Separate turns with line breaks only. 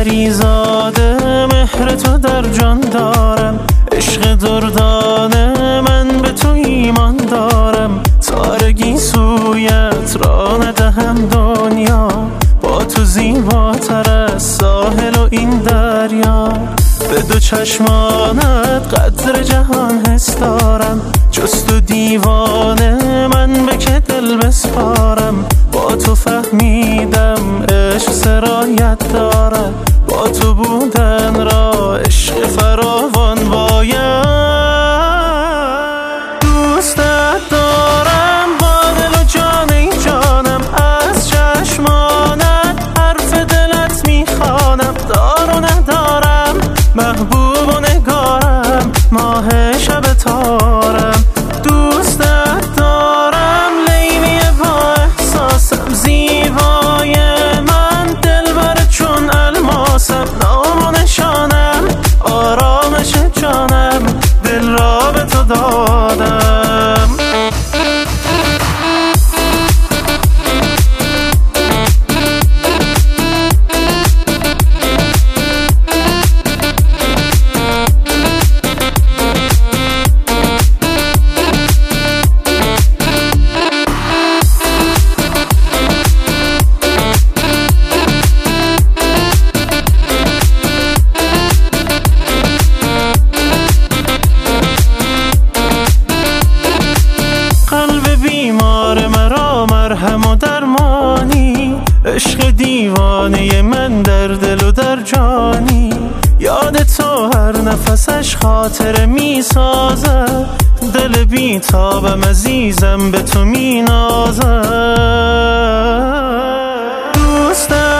پریزاده مهر تو در جان دارم، عشق دردانه من به تو ایمان دارم. تارگی سویت را ندهم دنیا، با تو زیباتر از ساحل و این دریا. به دو چشمانت قدر جهان حس دارم، جز تو دیوانه من به که دل بسپارم. با تو فهمیدم عشق سرایت دارد، با تو بودن را عشق فراوان باید. دوستت دارم با دل و جان ای جانم، از چشمانت حرف دلت میخوانم. دار و ندارم محبوب و نگارم، ماه شب تارم. دوستت دارم لیلی با احساسم، زیبای من دلبر چون الماسم. نام و نشانم آرامش جانم، دل را به تو دادم. بیمار مرا مرهم و درمانی، عشق دیوانه من در دل و در جانی. یاد تو هر نفسش خاطره می سازه، دل بی تابم عزیزم به تو می نازه. دوستم